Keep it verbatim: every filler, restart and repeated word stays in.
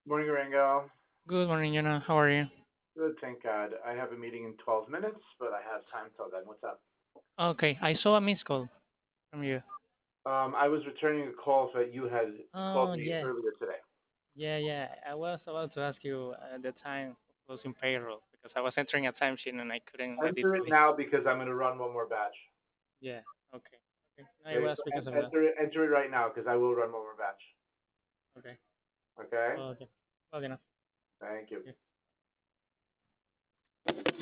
Morning, Rango. Good morning, Jonah. How are you? Good, thank God. I have a meeting in twelve minutes, but I have time till then. What's up? Okay, I saw a missed call from you. Um, I was returning a call that you had called Oh, me yeah. earlier today. Yeah, yeah. I was about to ask you uh, the time of closing payroll because I was entering a timesheet and I couldn't edit Enter it the. now because I'm going to run one more batch. Yeah, okay. Okay. I Okay, was so because en- of that. enter it, enter it right now because I will run one more batch. Okay. Okay? Okay. Okay, now. Thank you. Yeah.